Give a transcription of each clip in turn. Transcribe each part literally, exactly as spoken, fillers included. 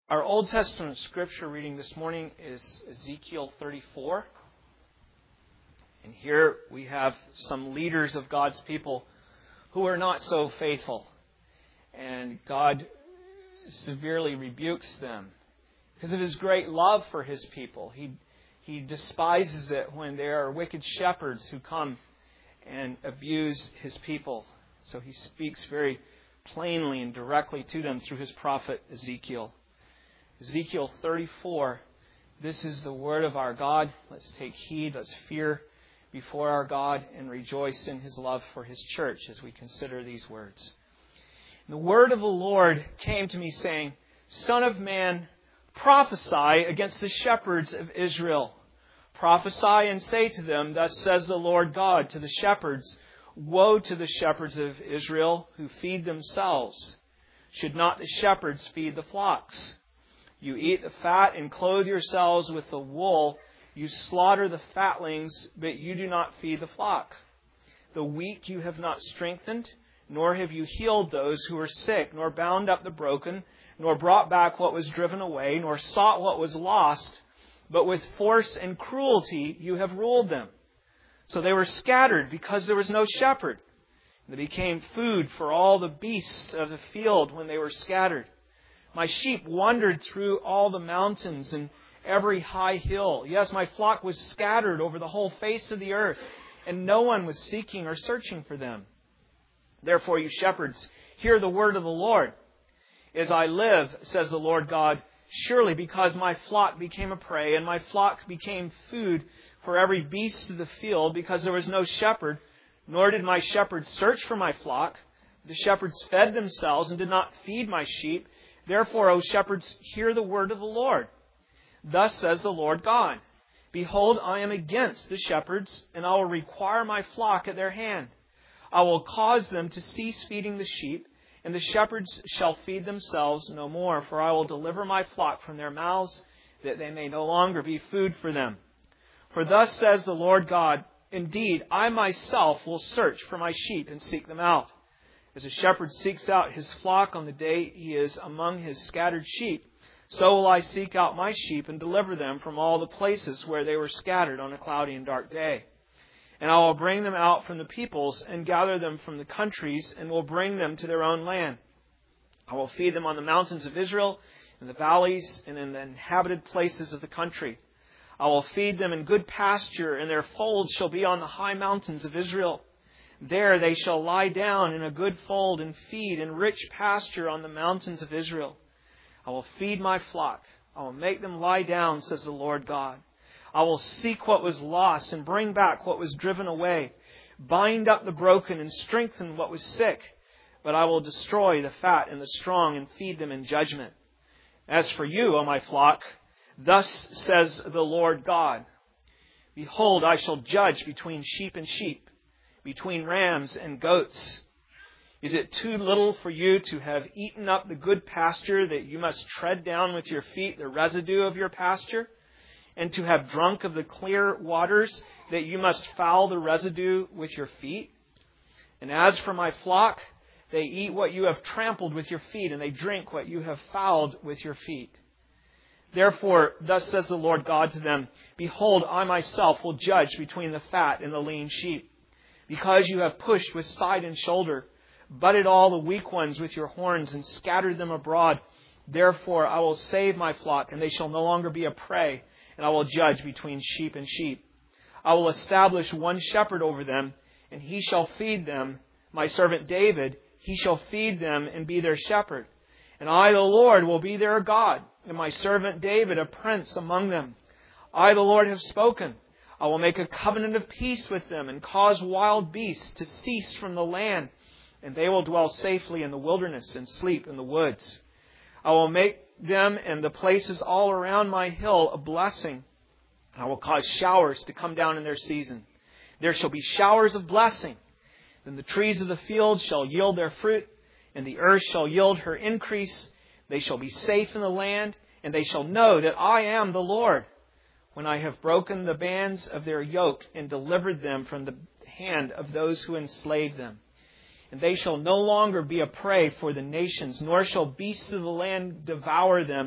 Our Old Testament scripture reading this morning is Ezekiel thirty-four. And here we have some leaders of God's people who are not so faithful. And God severely rebukes them because of His great love for His people. He, he despises it when there are wicked shepherds who come and abuse His people. So He speaks very plainly and directly to them through His prophet Ezekiel. Ezekiel thirty-four, this is the word of our God. Let's take heed, let's fear before our God and rejoice in His love for His church as we consider these words. And the word of the Lord came to me saying, Son of man, prophesy against the shepherds of Israel. Prophesy and say to them, Thus says the Lord God to the shepherds, Woe to the shepherds of Israel who feed themselves. Should not the shepherds feed the flocks? You eat the fat and clothe yourselves with the wool. You slaughter the fatlings, but you do not feed the flock. The weak you have not strengthened, nor have you healed those who are sick, nor bound up the broken, nor brought back what was driven away, nor sought what was lost, but with force and cruelty you have ruled them. So they were scattered because there was no shepherd. They became food for all the beasts of the field when they were scattered. My sheep wandered through all the mountains and every high hill. Yes, my flock was scattered over the whole face of the earth, and no one was seeking or searching for them. Therefore, you shepherds, hear the word of the Lord. As I live, says the Lord God, surely because my flock became a prey, and my flock became food for every beast of the field, because there was no shepherd, nor did my shepherds search for my flock. The shepherds fed themselves and did not feed my sheep. Therefore, O shepherds, hear the word of the Lord. Thus says the Lord God, Behold, I am against the shepherds, and I will require my flock at their hand. I will cause them to cease feeding the sheep, and the shepherds shall feed themselves no more, for I will deliver my flock from their mouths, that they may no longer be food for them. For thus says the Lord God, Indeed, I myself will search for my sheep and seek them out. As a shepherd seeks out his flock on the day he is among his scattered sheep, so will I seek out my sheep and deliver them from all the places where they were scattered on a cloudy and dark day. And I will bring them out from the peoples and gather them from the countries and will bring them to their own land. I will feed them on the mountains of Israel, in the valleys, and in the inhabited places of the country. I will feed them in good pasture, and their folds shall be on the high mountains of Israel. There they shall lie down in a good fold and feed in rich pasture on the mountains of Israel. I will feed my flock. I will make them lie down, says the Lord God. I will seek what was lost and bring back what was driven away. Bind up the broken and strengthen what was sick. But I will destroy the fat and the strong and feed them in judgment. As for you, O my flock, thus says the Lord God. Behold, I shall judge between sheep and sheep, between rams and goats. Is it too little for you to have eaten up the good pasture, that you must tread down with your feet the residue of your pasture? And to have drunk of the clear waters, that you must foul the residue with your feet? And as for my flock, they eat what you have trampled with your feet, and they drink what you have fouled with your feet. Therefore, thus says the Lord God to them, Behold, I myself will judge between the fat and the lean sheep. Because you have pushed with side and shoulder, butted all the weak ones with your horns, and scattered them abroad. Therefore I will save my flock, and they shall no longer be a prey, and I will judge between sheep and sheep. I will establish one shepherd over them, and he shall feed them. My servant David, he shall feed them and be their shepherd. And I, the Lord, will be their God, and my servant David a prince among them. I, the Lord, have spoken. I will make a covenant of peace with them and cause wild beasts to cease from the land, and they will dwell safely in the wilderness and sleep in the woods. I will make them and the places all around my hill a blessing. I will cause showers to come down in their season. There shall be showers of blessing. Then the trees of the field shall yield their fruit, and the earth shall yield her increase. They shall be safe in the land, and they shall know that I am the Lord, when I have broken the bands of their yoke and delivered them from the hand of those who enslave them. And they shall no longer be a prey for the nations, nor shall beasts of the land devour them,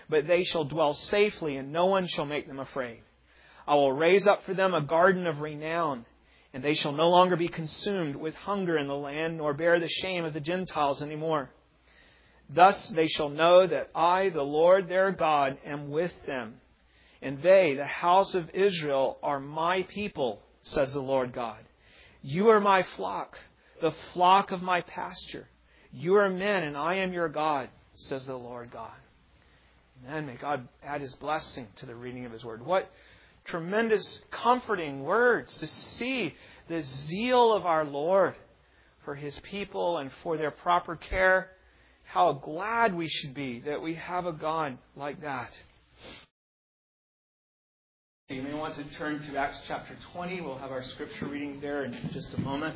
but they shall dwell safely, and no one shall make them afraid. I will raise up for them a garden of renown, and they shall no longer be consumed with hunger in the land, nor bear the shame of the Gentiles any more. Thus they shall know that I, the Lord their God, am with them, and they, the house of Israel, are my people, says the Lord God. You are my flock, the flock of my pasture. You are men, and I am your God, says the Lord God. Amen. May God add His blessing to the reading of His Word. What tremendous, comforting words to see the zeal of our Lord for His people and for their proper care. How glad we should be that we have a God like that. You may want to turn to Acts chapter twenty. We'll have our scripture reading there in just a moment.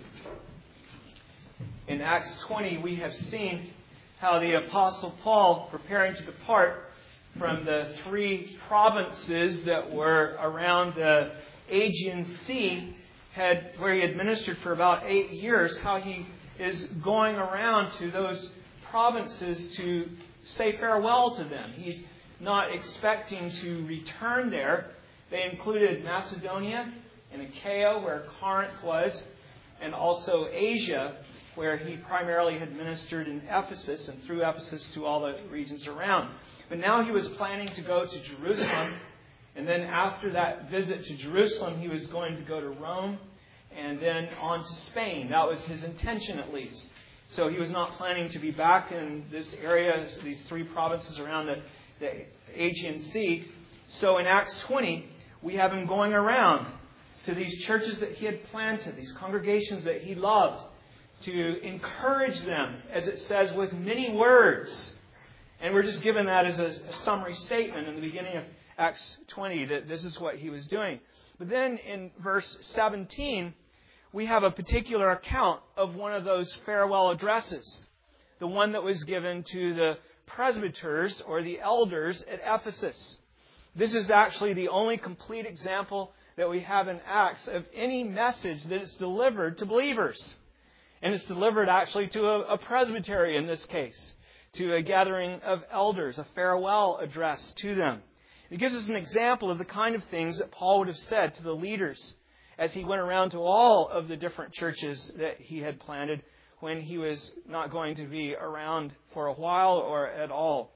In Acts twenty, we have seen how the Apostle Paul, preparing to depart from the three provinces that were around the Aegean Sea, had where he had ministered for about eight years, how he is going around to those provinces to say farewell to them. He's not expecting to return there. They included Macedonia and Achaia, where Corinth was, and also Asia, where he primarily had ministered in Ephesus and through Ephesus to all the regions around. But now he was planning to go to Jerusalem, and then after that visit to Jerusalem, he was going to go to Rome and then on to Spain. That was his intention, at least. So he was not planning to be back in this area, these three provinces around the, the Aegean Sea. So in Acts twenty, we have him going around to these churches that he had planted, these congregations that he loved, to encourage them, as it says, with many words. And we're just given that as a, a summary statement in the beginning of Acts twenty, that this is what he was doing. But then in verse seventeen, we have a particular account of one of those farewell addresses, the one that was given to the presbyters or the elders at Ephesus. This is actually the only complete example that we have in Acts of any message that is delivered to believers. And it's delivered actually to a, a presbytery in this case, to a gathering of elders, a farewell address to them. It gives us an example of the kind of things that Paul would have said to the leaders as he went around to all of the different churches that he had planted when he was not going to be around for a while or at all.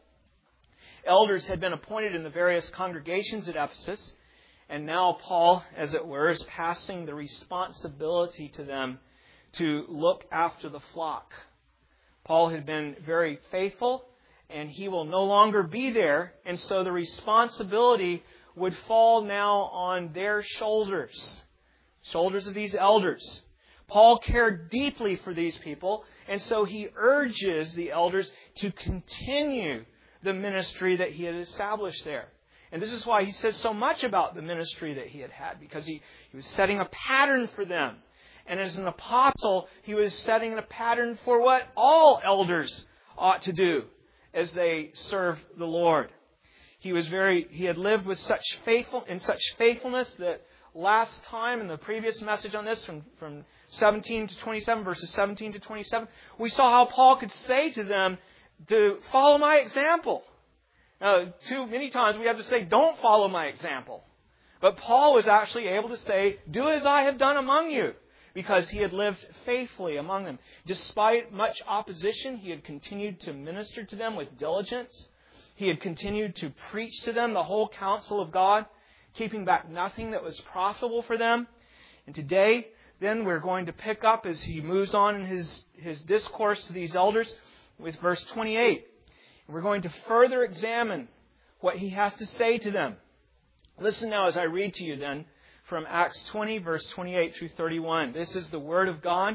Elders had been appointed in the various congregations at Ephesus, and now Paul, as it were, is passing the responsibility to them to look after the flock. Paul had been very faithful, and he will no longer be there, and so the responsibility would fall now on their shoulders, shoulders of these elders. Paul cared deeply for these people, and so he urges the elders to continue the ministry that he had established there. And this is why he says so much about the ministry that he had had, because he, he was setting a pattern for them. And as an apostle, he was setting a pattern for what all elders ought to do as they serve the Lord. He was very, he had lived with such faithful, in such faithfulness that last time in the previous message on this, from, from seventeen to twenty-seven, verses seventeen to twenty-seven, we saw how Paul could say to them to follow my example. Now, too many times we have to say, don't follow my example. But Paul was actually able to say, do as I have done among you, because he had lived faithfully among them. Despite much opposition, he had continued to minister to them with diligence. He had continued to preach to them the whole counsel of God, keeping back nothing that was profitable for them. And today, then, we're going to pick up as he moves on in his, his discourse to these elders with verse twenty-eight. And we're going to further examine what he has to say to them. Listen now as I read to you then from Acts twenty, verse twenty-eight through thirty-one. This is the word of God.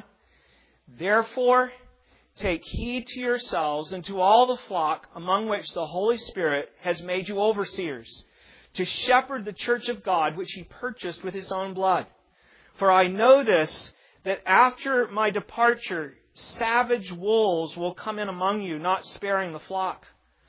Therefore, take heed to yourselves and to all the flock among which the Holy Spirit has made you overseers, to shepherd the church of God, which he purchased with his own blood. For I know this, that after my departure, savage wolves will come in among you, not sparing the flock.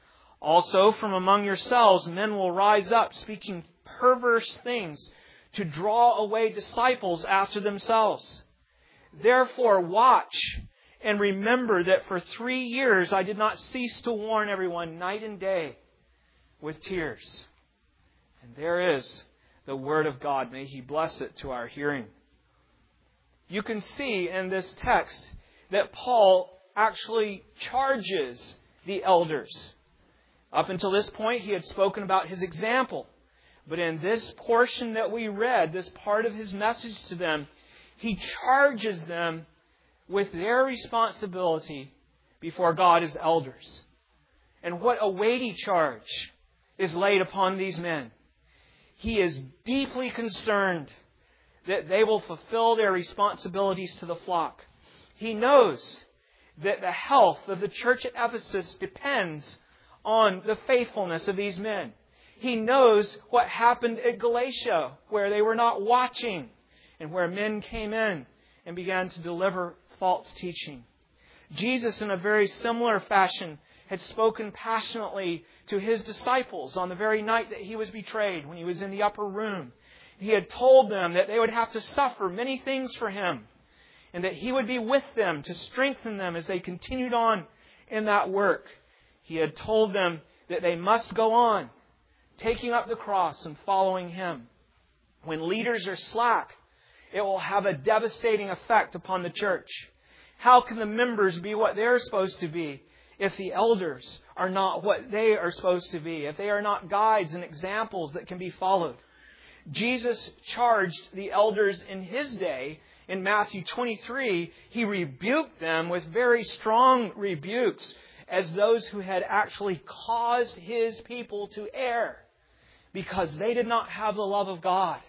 Also, from among yourselves, men will rise up, speaking perverse things, to draw away disciples after themselves. Therefore, watch and remember that for three years I did not cease to warn everyone night and day with tears. And there is the Word of God. May He bless it to our hearing. You can see in this text that Paul actually charges the elders. Up until this point, he had spoken about his example. But in this portion that we read, this part of his message to them, he charges them with their responsibility before God as elders. And what a weighty charge is laid upon these men. He is deeply concerned that they will fulfill their responsibilities to the flock. He knows that the health of the church at Ephesus depends on the faithfulness of these men. He knows what happened at Galatia, where they were not watching and where men came in and began to deliver false teaching. Jesus, in a very similar fashion, had spoken passionately to His disciples on the very night that He was betrayed, when He was in the upper room. He had told them that they would have to suffer many things for Him, and that He would be with them to strengthen them as they continued on in that work. He had told them that they must go on, taking up the cross and following Him. When leaders are slack, it will have a devastating effect upon the church. How can the members be what they're supposed to be if the elders are not what they are supposed to be, if they are not guides and examples that can be followed? Jesus charged the elders in His day. In Matthew twenty-three, He rebuked them with very strong rebukes as those who had actually caused His people to err because they did not have the love of God.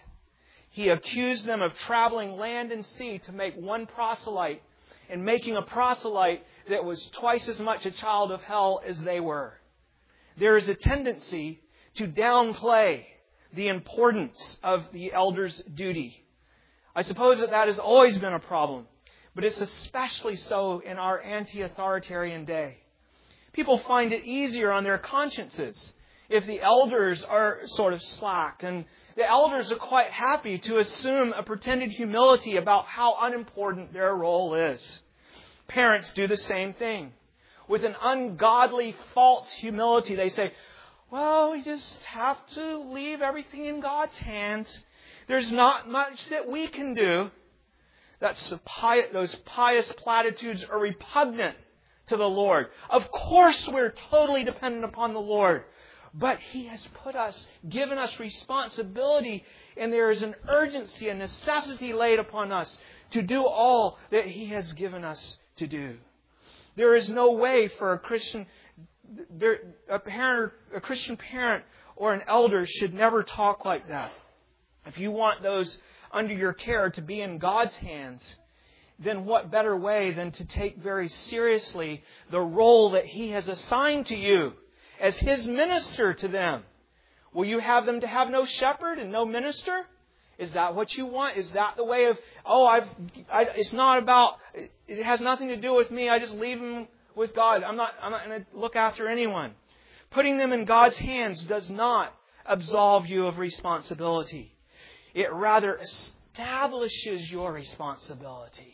He accused them of traveling land and sea to make one proselyte, and making a proselyte that was twice as much a child of hell as they were. There is a tendency to downplay the importance of the elder's duty. I suppose that that has always been a problem, but it's especially so in our anti-authoritarian day. People find it easier on their consciences if the elders are sort of slack, and the elders are quite happy to assume a pretended humility about how unimportant their role is. Parents do the same thing. With an ungodly, false humility, they say, well, we just have to leave everything in God's hands. There's not much that we can do. That's pious, those pious platitudes are repugnant to the Lord. Of course we're totally dependent upon the Lord. But He has put us, given us responsibility, and there is an urgency, a necessity laid upon us to do all that He has given us to do. There is no way for a Christian, there, a parent, a Christian parent or an elder should never talk like that. If you want those under your care to be in God's hands, then what better way than to take very seriously the role that He has assigned to you as His minister to them? Will you have them to have no shepherd and no minister? Is that what you want? Is that the way of, oh, I've, I, it's not about, it has nothing to do with me. I just leave them with God. I'm not, I'm not going to look after anyone. Putting them in God's hands does not absolve you of responsibility. It rather establishes your responsibility.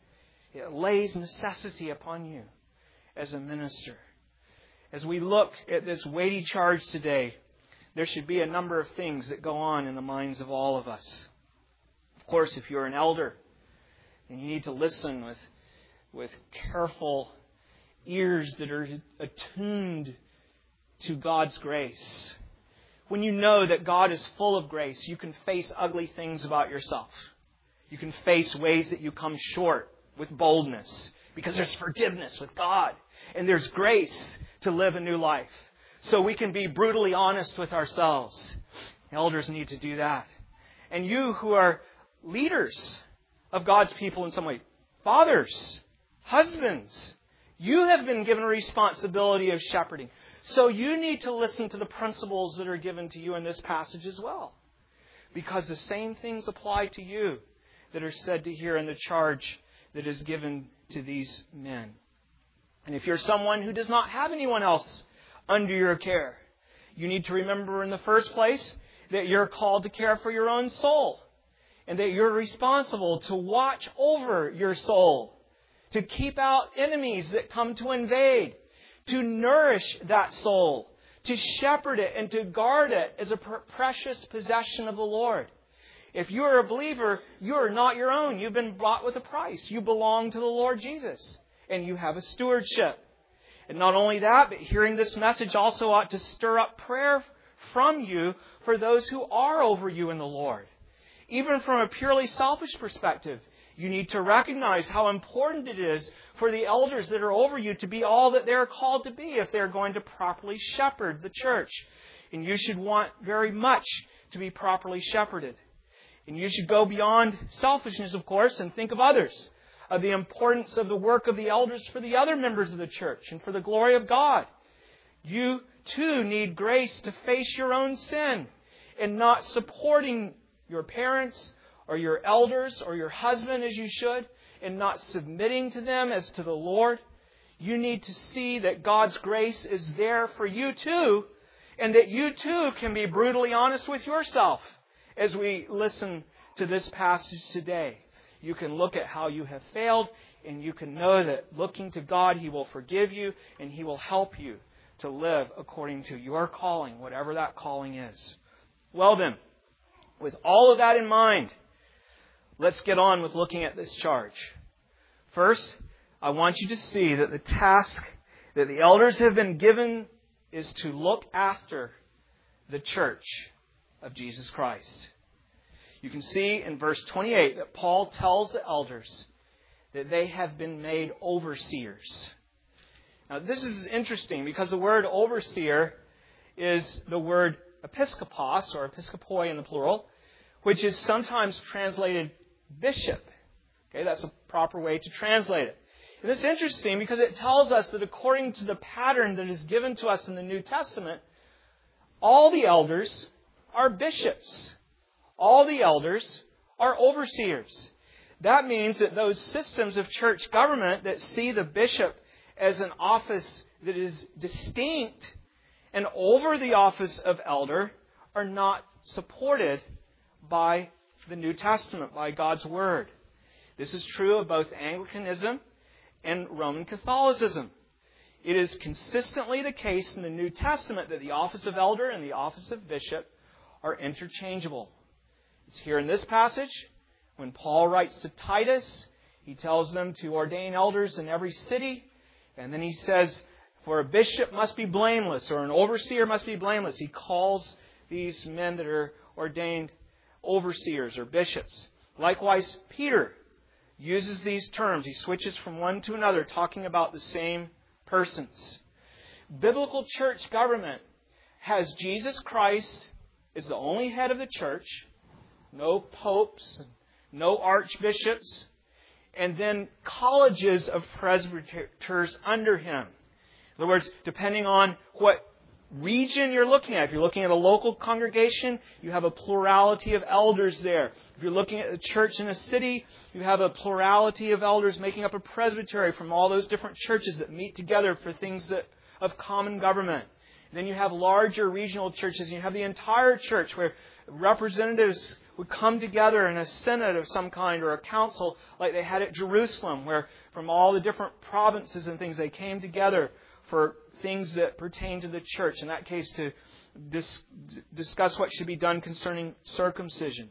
It lays necessity upon you as a minister. As we look at this weighty charge today, there should be a number of things that go on in the minds of all of us. Of course, if you're an elder, then you need to listen with, with careful ears that are attuned to God's grace. When you know that God is full of grace, you can face ugly things about yourself. You can face ways that you come short with boldness, because there's forgiveness with God and there's grace to live a new life. So we can be brutally honest with ourselves. Elders need to do that. And you who are leaders of God's people in some way, fathers, husbands, you have been given a responsibility of shepherding. So you need to listen to the principles that are given to you in this passage as well. Because the same things apply to you that are said to here in the charge that is given to these men. And if you're someone who does not have anyone else under your care, you need to remember in the first place that you're called to care for your own soul, and that you're responsible to watch over your soul, to keep out enemies that come to invade, to nourish that soul, to shepherd it and to guard it as a precious possession of the Lord. If you are a believer, you are not your own. You've been bought with a price. You belong to the Lord Jesus. And you have a stewardship. And not only that, but hearing this message also ought to stir up prayer from you for those who are over you in the Lord. Even from a purely selfish perspective, you need to recognize how important it is for the elders that are over you to be all that they're called to be if they're going to properly shepherd the church. And you should want very much to be properly shepherded. And you should go beyond selfishness, of course, and think of others, of the importance of the work of the elders for the other members of the church and for the glory of God. You, too, need grace to face your own sin and not supporting your parents or your elders or your husband as you should and not submitting to them as to the Lord. You need to see that God's grace is there for you, too, and that you, too, can be brutally honest with yourself. As we listen to this passage today, you can look at how you have failed, and you can know that looking to God, He will forgive you, and He will help you to live according to your calling, whatever that calling is. Well then, with all of that in mind, let's get on with looking at this charge. First, I want you to see that the task that the elders have been given is to look after the church of Jesus Christ. You can see in verse twenty-eight that Paul tells the elders that they have been made overseers. Now this is interesting because the word overseer is the word episkopos, or episkopoi in the plural, which is sometimes translated bishop. Okay, that's a proper way to translate it. And it's interesting because it tells us that according to the pattern that is given to us in the New Testament, all the elders are bishops. All the elders are overseers. That means that those systems of church government that see the bishop as an office that is distinct and over the office of elder are not supported by the New Testament, by God's Word. This is true of both Anglicanism and Roman Catholicism. It is consistently the case in the New Testament that the office of elder and the office of bishop are interchangeable. It's here in this passage. When Paul writes to Titus, he tells them to ordain elders in every city. And then he says, for a bishop must be blameless, or an overseer must be blameless. He calls these men that are ordained overseers or bishops. Likewise, Peter uses these terms. He switches from one to another, talking about the same persons. Biblical church government has Jesus Christ as the only head of the church, no popes, no archbishops, and then colleges of presbyters under him. In other words, depending on what region you're looking at. If you're looking at a local congregation, you have a plurality of elders there. If you're looking at a church in a city, you have a plurality of elders making up a presbytery from all those different churches that meet together for things that, of common government. And then you have larger regional churches, and you have the entire church where representatives would come together in a synod of some kind or a council like they had at Jerusalem, where from all the different provinces and things they came together for things that pertain to the church. In that case, to dis- discuss what should be done concerning circumcision.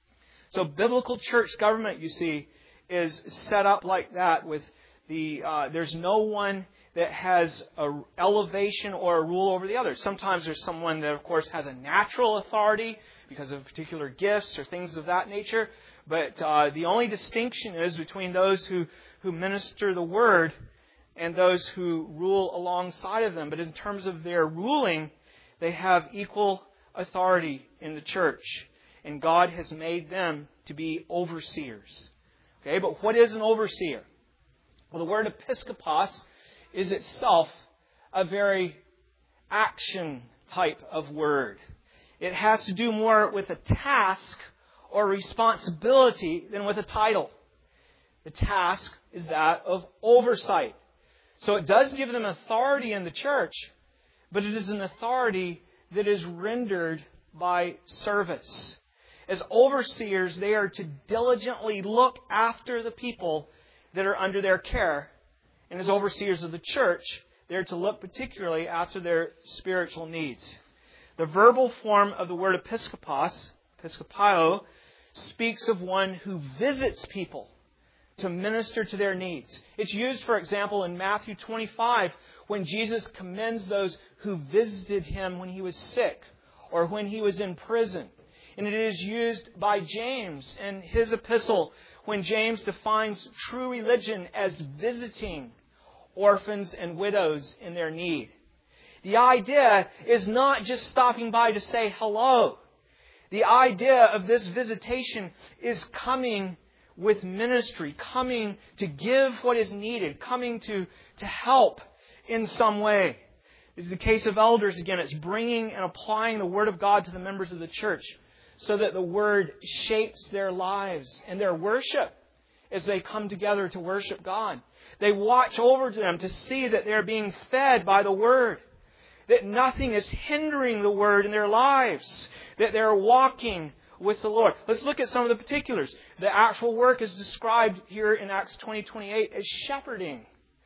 So biblical church government, you see, is set up like that. With the uh, there's no one that has an elevation or a rule over the other. Sometimes there's someone that, of course, has a natural authority because of particular gifts or things of that nature. But uh, the only distinction is between those who, who minister the Word and those who rule alongside of them. But in terms of their ruling, they have equal authority in the church. And God has made them to be overseers. Okay, but what is an overseer? Well, the word episkopos is itself a very action type of word. It has to do more with a task or responsibility than with a title. The task is that of oversight. So it does give them authority in the church, but it is an authority that is rendered by service. As overseers, they are to diligently look after the people that are under their care. And as overseers of the church, They're to look particularly after their spiritual needs. The verbal form of the word episkopos, episkopio, speaks of one who visits people to minister to their needs. It's used, for example, in Matthew twenty-five when Jesus commends those who visited Him when He was sick or when He was in prison. And it is used by James in his epistle when James defines true religion as visiting orphans and widows in their need. The idea is not just stopping by to say hello. The idea of this visitation is coming with ministry, coming to give what is needed, coming to, to help in some way. This is the case of elders again. It's bringing and applying the Word of God to the members of the church so that the Word shapes their lives and their worship as they come together to worship God. They watch over them to see that they're being fed by the Word, that nothing is hindering the Word in their lives, that they're walking with the Lord. Let's look at some of the particulars. The actual work is described here in Acts twenty twenty-eight as shepherding.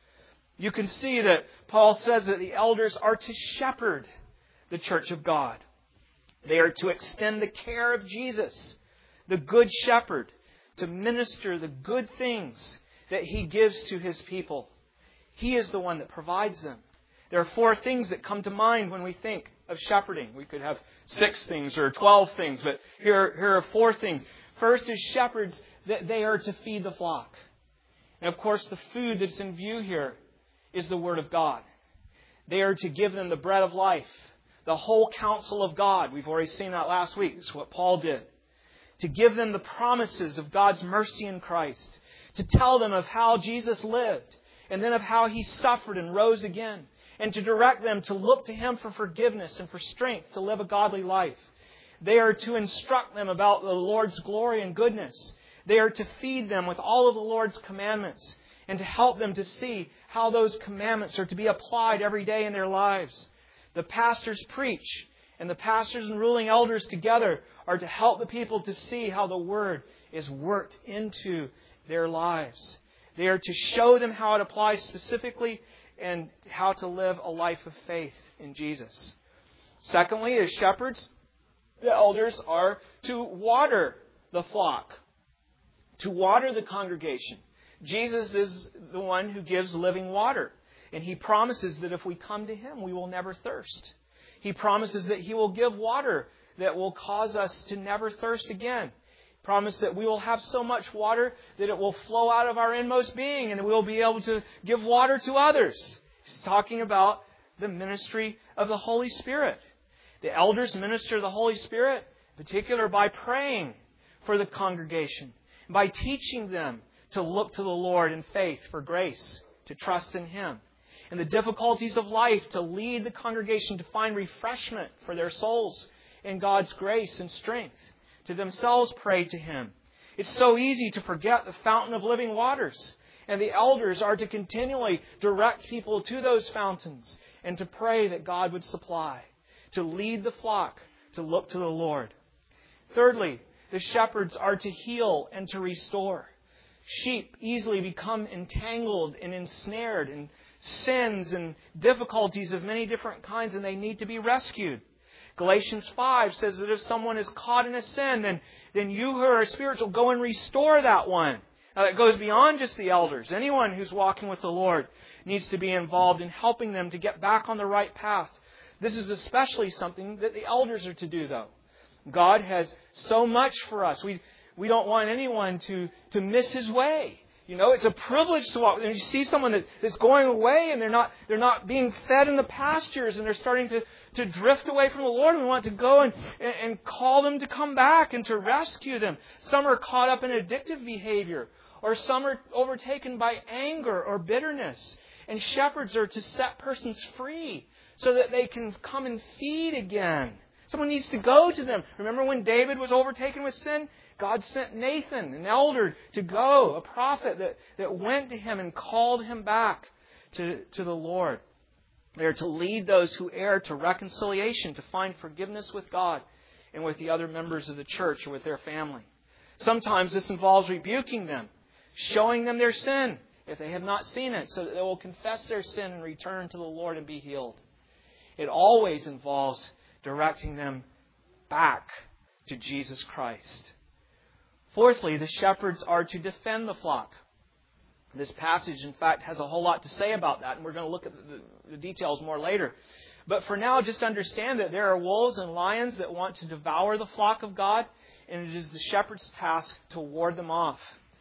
You can see that Paul says that the elders are to shepherd the church of God. They are to extend the care of Jesus, the good shepherd, to minister the good things that He gives to His people. He is the one that provides them. There are four things that come to mind when we think of shepherding. We could have six things or twelve things, but here, here are four things. First is shepherds, that they are to feed the flock. And of course, the food that's in view here is the Word of God. They are to give them the bread of life, the whole counsel of God. We've already seen that last week. That's what Paul did. To give them the promises of God's mercy in Christ. To tell them of how Jesus lived, and then of how He suffered and rose again. And to direct them to look to Him for forgiveness and for strength to live a godly life. They are to instruct them about the Lord's glory and goodness. They are to feed them with all of the Lord's commandments and to help them to see how those commandments are to be applied every day in their lives. The pastors preach, and the pastors and ruling elders together are to help the people to see how the Word is worked into their lives. They are to show them how it applies specifically and how to live a life of faith in Jesus. Secondly, as shepherds, the elders are to water the flock, to water the congregation. Jesus is the one who gives living water, and He promises that if we come to Him, we will never thirst. He promises that He will give water that will cause us to never thirst again. He promises that we will have so much water that it will flow out of our inmost being and we will be able to give water to others. He's talking about the ministry of the Holy Spirit. The elders minister the Holy Spirit, in particular by praying for the congregation, by teaching them to look to the Lord in faith for grace, to trust in Him. In the difficulties of life, to lead the congregation to find refreshment for their souls in God's grace and strength, to themselves pray to Him. It's so easy to forget the fountain of living waters. And the elders are to continually direct people to those fountains and to pray that God would supply, to lead the flock, to look to the Lord. Thirdly, the shepherds are to heal and to restore. Sheep easily become entangled and ensnared in sins and difficulties of many different kinds, and they need to be rescued. Galatians five says that if someone is caught in a sin, then, then you who are spiritual go and restore that one. Now, it goes beyond just the elders. Anyone who's walking with the Lord needs to be involved in helping them to get back on the right path. This is especially something that the elders are to do, though. God has so much for us. We we don't want anyone to, to miss His way. You know, it's a privilege to walk. And you see someone that is going away and they're not they're not being fed in the pastures and they're starting to, to drift away from the Lord. We want to go and, and, and call them to come back and to rescue them. Some are caught up in addictive behavior, or some are overtaken by anger or bitterness. And shepherds are to set persons free so that they can come and feed again. Someone needs to go to them. Remember when David was overtaken with sin? God sent Nathan, an elder, to go, a prophet that, that went to him and called him back to, to the Lord. They are to lead those who err to reconciliation, to find forgiveness with God and with the other members of the church or with their family. Sometimes this involves rebuking them, showing them their sin, if they have not seen it, so that they will confess their sin and return to the Lord and be healed. It always involves directing them back to Jesus Christ. Fourthly, the shepherds are to defend the flock. This passage, in fact, has a whole lot to say about that, and we're going to look at the, the details more later. But for now, just understand that there are wolves and lions that want to devour the flock of God, and it is the shepherd's task to ward them off.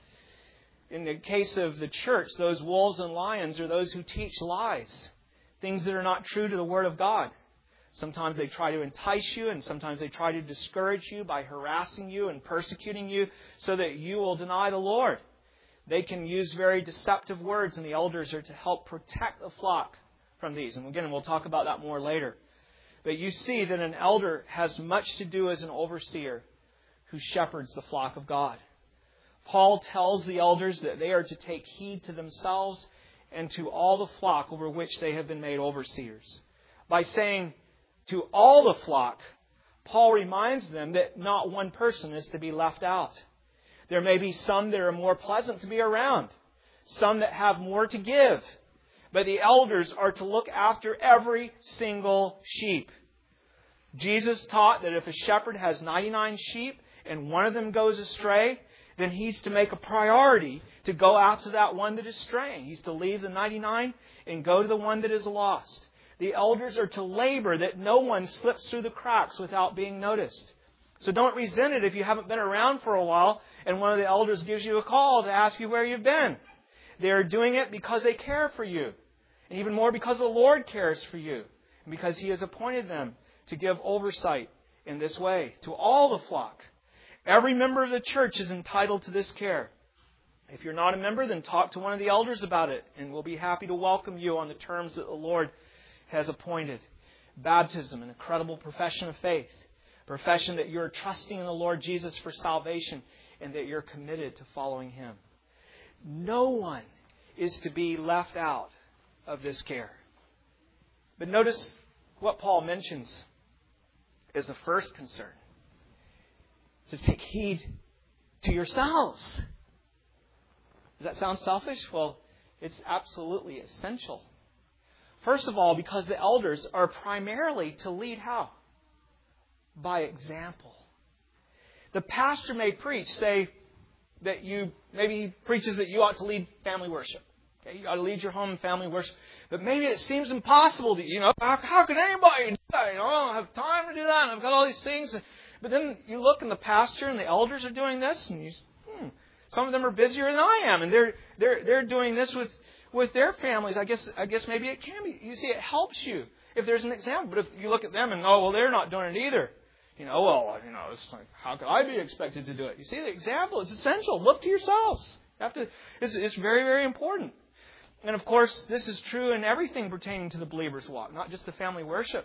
In the case of the church, those wolves and lions are those who teach lies, things that are not true to the Word of God. Sometimes they try to entice you, and sometimes they try to discourage you by harassing you and persecuting you so that you will deny the Lord. They can use very deceptive words, and the elders are to help protect the flock from these. And again, we'll talk about that more later. But you see that an elder has much to do as an overseer who shepherds the flock of God. Paul tells the elders that they are to take heed to themselves and to all the flock over which they have been made overseers. By saying to all the flock, Paul reminds them that not one person is to be left out. There may be some that are more pleasant to be around, some that have more to give, but the elders are to look after every single sheep. Jesus taught that if a shepherd has ninety-nine sheep and one of them goes astray, then he's to make a priority to go after that one that is straying. He's to leave the ninety-nine and go to the one that is lost. The elders are to labor that no one slips through the cracks without being noticed. So don't resent it if you haven't been around for a while and one of the elders gives you a call to ask you where you've been. They're doing it because they care for you. And even more because the Lord cares for you. And because He has appointed them to give oversight in this way to all the flock. Every member of the church is entitled to this care. If you're not a member, then talk to one of the elders about it. And we'll be happy to welcome you on the terms that the Lord has appointed. Baptism, an incredible profession of faith. Profession that you're trusting in the Lord Jesus for salvation and that you're committed to following Him. No one is to be left out of this care. But notice what Paul mentions is the first concern. To take heed to yourselves. Does that sound selfish? Well, it's absolutely essential. First of all, because the elders are primarily to lead how? By example. The pastor may preach, say that you, maybe he preaches that you ought to lead family worship. Okay, you ought to lead your home in family worship. But maybe it seems impossible to you, know, how, how can anybody do that? You know, I don't have time to do that, and I've got all these things. But then you look and the pastor and the elders are doing this, and you, hmm, some of them are busier than I am, and they're they're they're doing this with, with their families. I guess I guess maybe it can be. You see, it helps you if there's an example. But if you look at them and oh well, they're not doing it either. You know, well, you know, it's like, how could I be expected to do it? You see, the example is essential. Look to yourselves. You have to. It's, it's very very important. And of course, this is true in everything pertaining to the believer's walk, not just the family worship.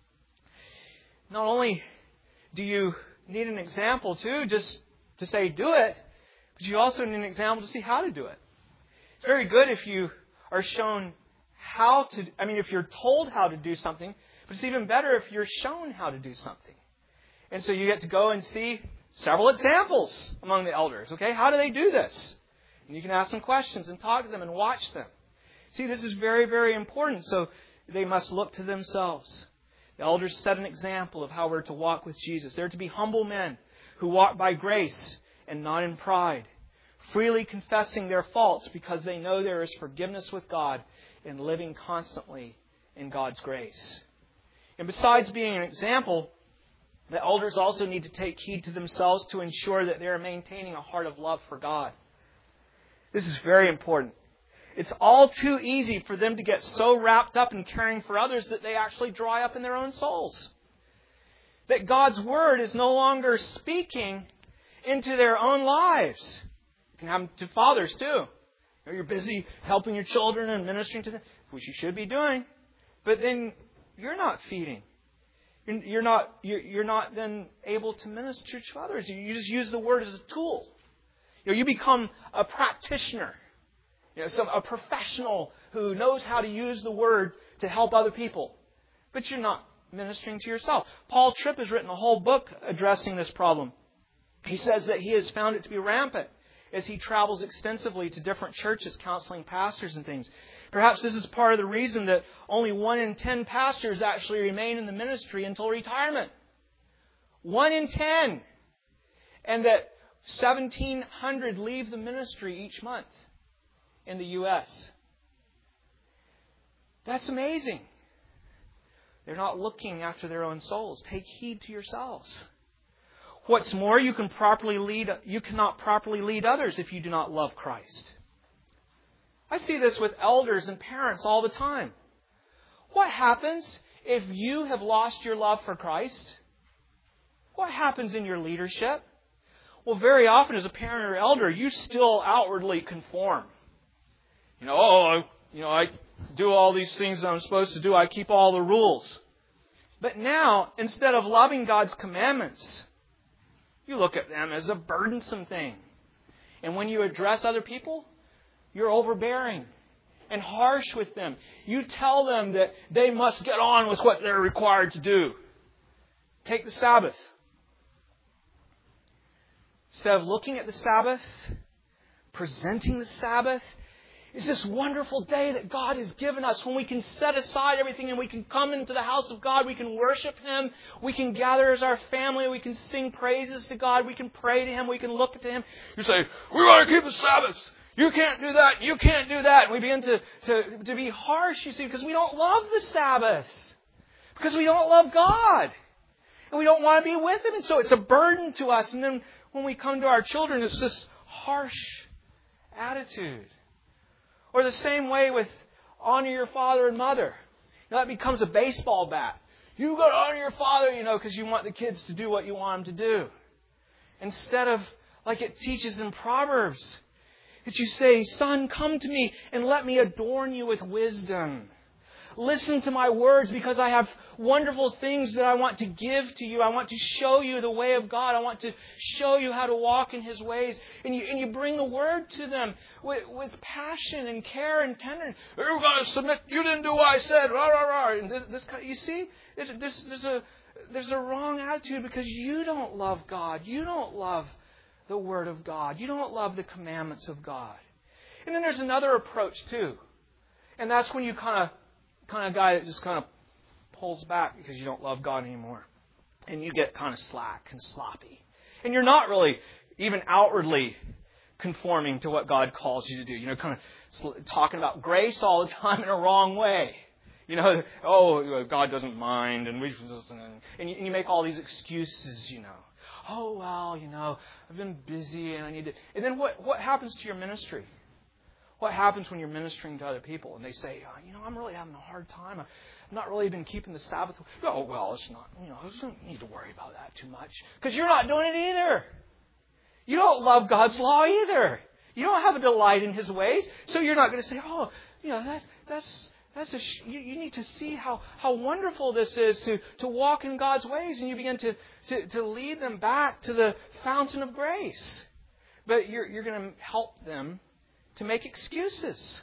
Not only do you need an example too, just to say do it, but you also need an example to see how to do it. It's very good if you are shown how to, I mean, if you're told how to do something, but it's even better if you're shown how to do something. And so you get to go and see several examples among the elders. Okay, how do they do this? And you can ask them questions and talk to them and watch them. See, this is very, very important. So they must look to themselves. The elders set an example of how we're to walk with Jesus. They're to be humble men who walk by grace and not in pride, freely confessing their faults because they know there is forgiveness with God and living constantly in God's grace. And besides being an example, the elders also need to take heed to themselves to ensure that they are maintaining a heart of love for God. This is very important. It's all too easy for them to get so wrapped up in caring for others that they actually dry up in their own souls. That God's Word is no longer speaking into their own lives. It can happen to fathers too. You're busy helping your children and ministering to them, which you should be doing. But then you're not feeding. You're not, you're not then able to minister to others. You just use the Word as a tool. You know, you become a practitioner. You know, some, a professional who knows how to use the Word to help other people. But you're not ministering to yourself. Paul Tripp has written a whole book addressing this problem. He says that he has found it to be rampant as he travels extensively to different churches, counseling pastors and things. Perhaps this is part of the reason that only one in ten pastors actually remain in the ministry until retirement. One in ten. And that seventeen hundred leave the ministry each month in the U S That's amazing. They're not looking after their own souls. Take heed to yourselves. What's more, you can properly lead, you cannot properly lead others if you do not love Christ. I see this with elders and parents all the time. What happens if you have lost your love for Christ? What happens in your leadership? Well, very often as a parent or elder, you still outwardly conform. You know, oh, you know, I do all these things that I'm supposed to do. I keep all the rules. But now, instead of loving God's commandments, you look at them as a burdensome thing. And when you address other people, you're overbearing and harsh with them. You tell them that they must get on with what they're required to do. Take the Sabbath. Instead of looking at the Sabbath, presenting the Sabbath, it's this wonderful day that God has given us when we can set aside everything and we can come into the house of God. We can worship Him. We can gather as our family. We can sing praises to God. We can pray to Him. We can look to Him. You say, we want to keep the Sabbath. You can't do that. You can't do that. And we begin to, to, to be harsh, you see, because we don't love the Sabbath. Because we don't love God. And we don't want to be with Him. And so it's a burden to us. And then when we come to our children, it's this harsh attitude. Or the same way with honor your father and mother. You know, that becomes a baseball bat. You've got to honor your father, you know, because you want the kids to do what you want them to do. Instead of, like it teaches in Proverbs, that you say, son, come to me and let me adorn you with wisdom. Listen to my words because I have wonderful things that I want to give to you. I want to show you the way of God. I want to show you how to walk in His ways. And you, and you bring the Word to them with, with passion and care and tenderness. You're going to submit. You didn't do what I said. Rah, rah, rah. And this, this, you see, this, this, there's, a, there's a wrong attitude because you don't love God. You don't love the Word of God. You don't love the commandments of God. And then there's another approach too. And that's when you kind of kind of guy that just kind of pulls back because you don't love God anymore. And you get kind of slack and sloppy. And you're not really even outwardly conforming to what God calls you to do. You know, kind of talking about grace all the time in a wrong way. You know, oh, God doesn't mind. And we and you, and you make all these excuses, you know. Oh, well, you know, I've been busy and I need to. And then what, what happens to your ministry? What happens when you're ministering to other people and they say, oh, you know, I'm really having a hard time. I've not really been keeping the Sabbath. Oh, well, it's not, you know, I don't need to worry about that too much. Because you're not doing it either. You don't love God's law either. You don't have a delight in His ways. So you're not going to say, oh, you know, that, that's, that's a, sh- you, you need to see how, how wonderful this is to, to walk in God's ways. And you begin to, to, to lead them back to the fountain of grace. But you're, you're going to help them to make excuses.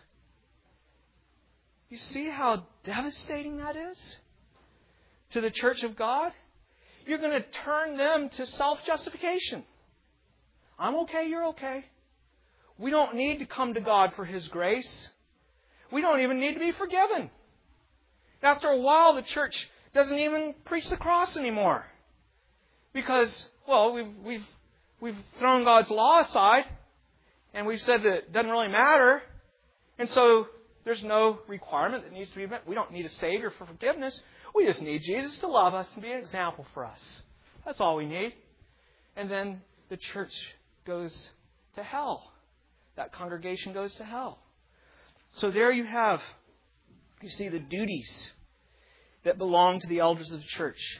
You see how devastating that is to the church of God? You're going to turn them to self-justification. I'm okay, you're okay. We don't need to come to God for His grace. We don't even need to be forgiven. After a while, the church doesn't even preach the cross anymore. Because, well, we've, we've, we've thrown God's law aside. And we've said that it doesn't really matter. And so there's no requirement that needs to be met. We don't need a Savior for forgiveness. We just need Jesus to love us and be an example for us. That's all we need. And then the church goes to hell. That congregation goes to hell. So there you have, you see, the duties that belong to the elders of the church.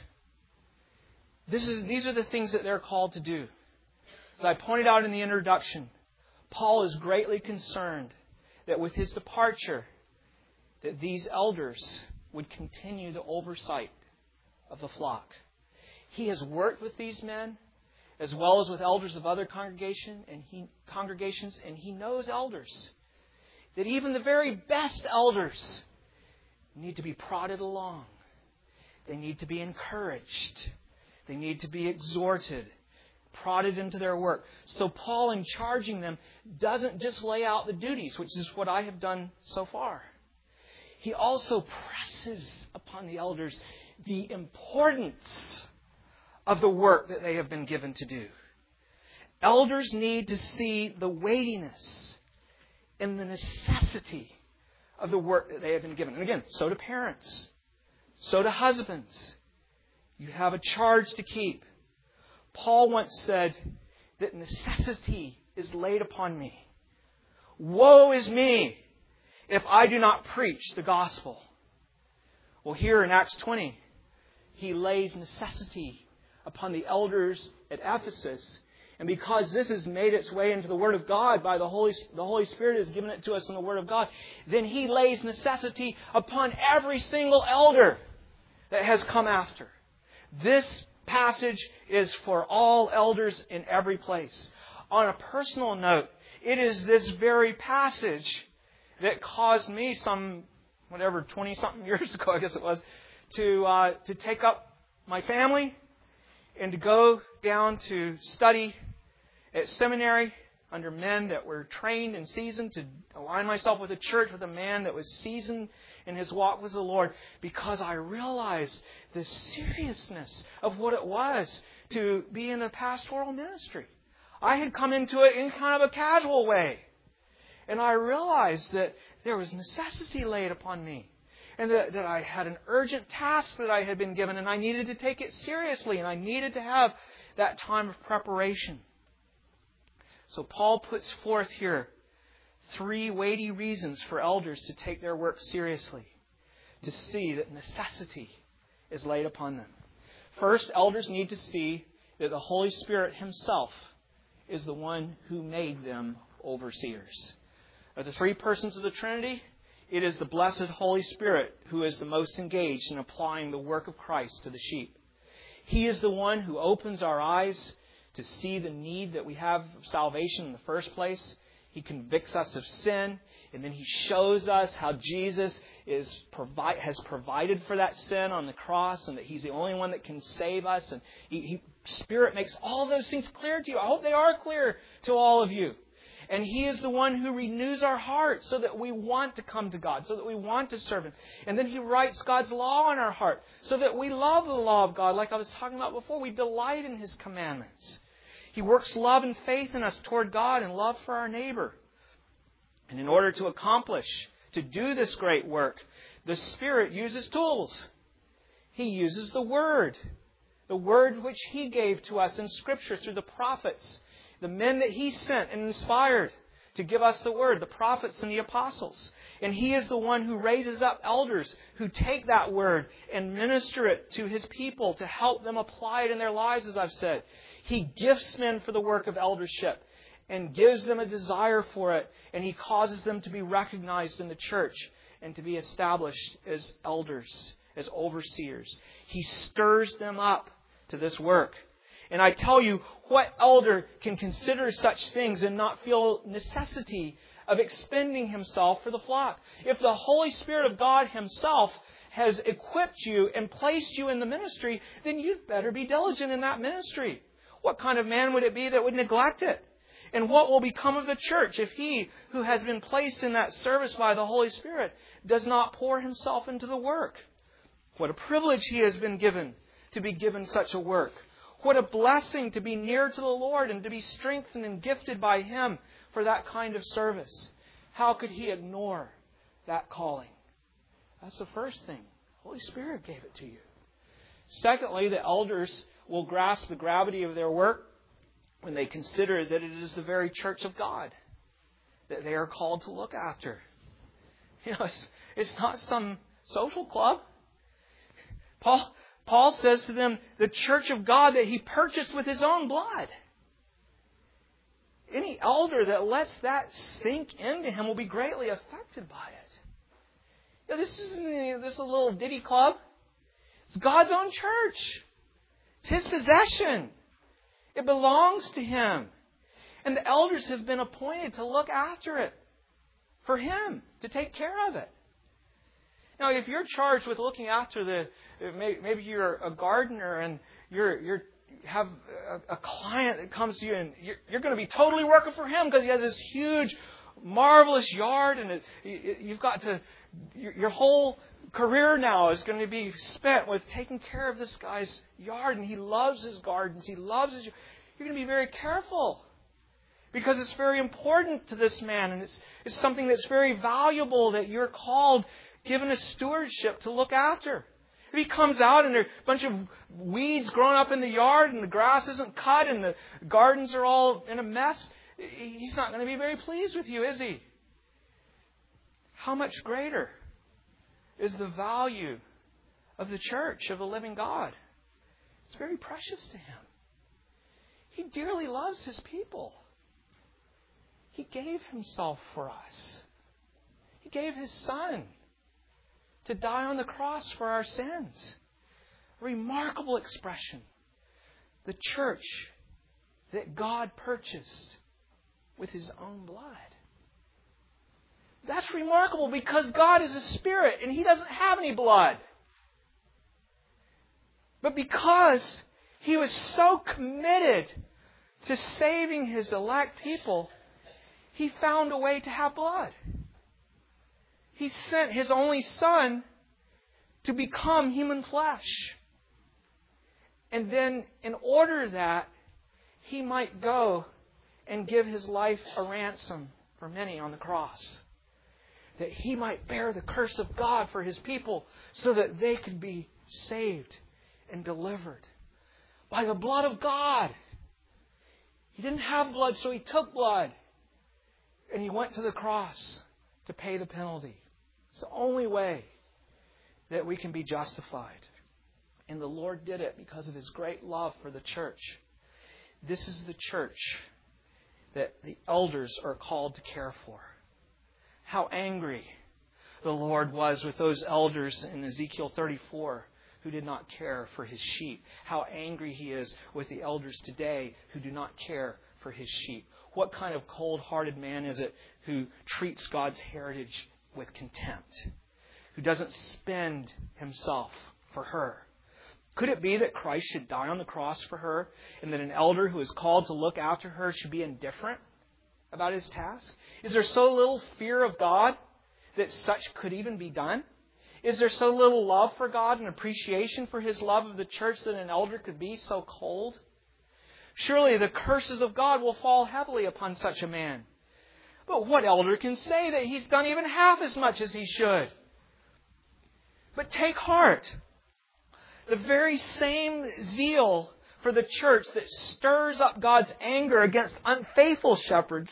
This is, these are the things that they're called to do. As I pointed out in the introduction, Paul is greatly concerned that with his departure, that these elders would continue the oversight of the flock. He has worked with these men as well as with elders of other congregation and he, congregations, and he knows elders. That even the very best elders need to be prodded along. They need to be encouraged. They need to be exhorted, prodded into their work. So Paul, in charging them, doesn't just lay out the duties, which is what I have done so far. He also presses upon the elders the importance of the work that they have been given to do. Elders need to see the weightiness and the necessity of the work that they have been given. And again, so do parents. So do husbands. You have a charge to keep. Paul once said that necessity is laid upon me. Woe is me if I do not preach the gospel. Well, here in Acts twenty, he lays necessity upon the elders at Ephesus. And because this has made its way into the Word of God by the Holy, the Holy Spirit has given it to us in the Word of God, then he lays necessity upon every single elder that has come after. This passage is for all elders in every place. On a personal note, it is this very passage that caused me some, whatever, twenty-something years ago, I guess it was, to uh, to take up my family and to go down to study at seminary under men that were trained and seasoned, to align myself with a church with a man that was seasoned in his walk with the Lord, because I realized the seriousness of what it was to be in a pastoral ministry. I had come into it in kind of a casual way. And I realized that there was necessity laid upon me. And that, that I had an urgent task that I had been given, and I needed to take it seriously, and I needed to have that time of preparation. So Paul puts forth here three weighty reasons for elders to take their work seriously, to see that necessity is laid upon them. First, elders need to see that the Holy Spirit Himself is the one who made them overseers. Of the three persons of the Trinity, it is the blessed Holy Spirit who is the most engaged in applying the work of Christ to the sheep. He is the one who opens our eyes to see the need that we have of salvation in the first place. He convicts us of sin, and then He shows us how Jesus is provi- has provided for that sin on the cross, and that He's the only one that can save us. And he, he, Spirit makes all those things clear to you. I hope they are clear to all of you. And He is the one who renews our hearts so that we want to come to God, so that we want to serve Him. And then He writes God's law on our heart so that we love the law of God. Like I was talking about before, we delight in His commandments. He works love and faith in us toward God and love for our neighbor. And in order to accomplish, to do this great work, the Spirit uses tools. He uses the Word. The Word which He gave to us in Scripture through the prophets. The men that He sent and inspired to give us the Word, the prophets and the apostles. And He is the one who raises up elders who take that Word and minister it to His people to help them apply it in their lives, as I've said. He gifts men for the work of eldership and gives them a desire for it. And He causes them to be recognized in the church and to be established as elders, as overseers. He stirs them up to this work. And I tell you, what elder can consider such things and not feel necessity of expending himself for the flock? If the Holy Spirit of God Himself has equipped you and placed you in the ministry, then you'd better be diligent in that ministry. What kind of man would it be that would neglect it? And what will become of the church if he who has been placed in that service by the Holy Spirit does not pour himself into the work? What a privilege he has been given to be given such a work. What a blessing to be near to the Lord and to be strengthened and gifted by Him for that kind of service. How could he ignore that calling? That's the first thing. The Holy Spirit gave it to you. Secondly, the elders will grasp the gravity of their work when they consider that it is the very church of God that they are called to look after. You know, it's, it's not some social club. Paul, Paul says to them, the church of God that He purchased with His own blood. Any elder that lets that sink into him will be greatly affected by it. You know, this isn't this is a little ditty club. It's God's own church. It's His possession. It belongs to Him. And the elders have been appointed to look after it for Him, to take care of it. Now, if you're charged with looking after the, maybe you're a gardener and you're you're have a, a client that comes to you and you're, you're going to be totally working for him because he has this huge, marvelous yard, and it, you've got to, your, your whole career now is going to be spent with taking care of this guy's yard, and he loves his gardens, he loves his, you're going to be very careful because it's very important to this man, and it's, it's something that's very valuable that you're called, given a stewardship to look after. If he comes out and there's a bunch of weeds growing up in the yard and the grass isn't cut and the gardens are all in a mess, he's not going to be very pleased with you, is he? How much greater is the value of the church of the living God? It's very precious to him. He dearly loves his people. He gave himself for us. He gave his Son to die on the cross for our sins. A remarkable expression. The church that God purchased with his own blood. That's remarkable because God is a spirit and he doesn't have any blood. But because he was so committed to saving his elect people, he found a way to have blood. He sent his only Son to become human flesh. And then in order that he might go and give his life a ransom for many on the cross. That he might bear the curse of God for his people so that they could be saved and delivered by the blood of God. He didn't have blood, so he took blood. And he went to the cross to pay the penalty. It's the only way that we can be justified. And the Lord did it because of his great love for the church. This is the church that the elders are called to care for. How angry the Lord was with those elders in Ezekiel thirty-four who did not care for his sheep. How angry he is with the elders today who do not care for his sheep. What kind of cold-hearted man is it who treats God's heritage with contempt? Who doesn't spend himself for her? Could it be that Christ should die on the cross for her and that an elder who is called to look after her should be indifferent about his task? Is there so little fear of God that such could even be done? Is there so little love for God and appreciation for his love of the church that an elder could be so cold? Surely the curses of God will fall heavily upon such a man. But what elder can say that he's done even half as much as he should? But take heart. The very same zeal for the church that stirs up God's anger against unfaithful shepherds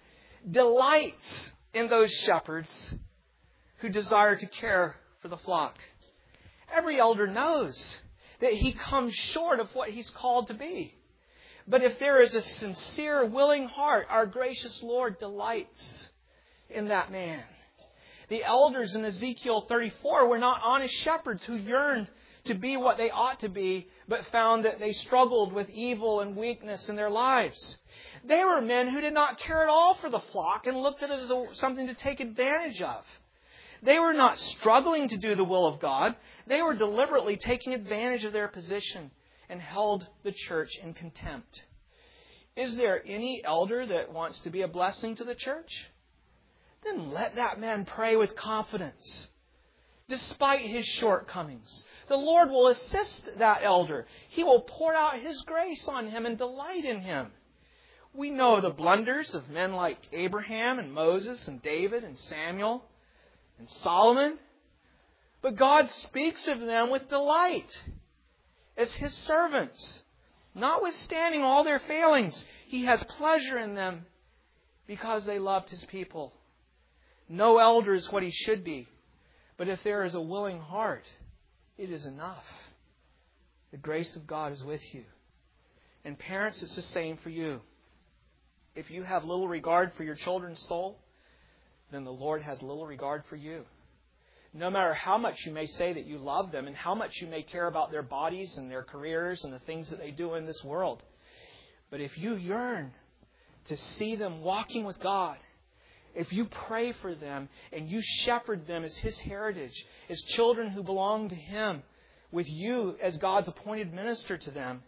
delights in those shepherds who desire to care for the flock. Every elder knows that he comes short of what he's called to be. But if there is a sincere, willing heart, our gracious Lord delights in that man. The elders in Ezekiel thirty-four were not honest shepherds who yearned to be what they ought to be, but found that they struggled with evil and weakness in their lives. They were men who did not care at all for the flock and looked at it as a, something to take advantage of. They were not struggling to do the will of God. They were deliberately taking advantage of their position and held the church in contempt. Is there any elder that wants to be a blessing to the church? Then let that man pray with confidence. Despite his shortcomings, the Lord will assist that elder. He will pour out his grace on him and delight in him. We know the blunders of men like Abraham and Moses and David and Samuel and Solomon. But God speaks of them with delight as his servants. Notwithstanding all their failings, he has pleasure in them because they loved his people. No elder is what he should be. But if there is a willing heart, it is enough. The grace of God is with you. And parents, it's the same for you. If you have little regard for your children's soul, then the Lord has little regard for you. No matter how much you may say that you love them and how much you may care about their bodies and their careers and the things that they do in this world. But if you yearn to see them walking with God, if you pray for them and you shepherd them as his heritage, as children who belong to him, with you as God's appointed minister to them,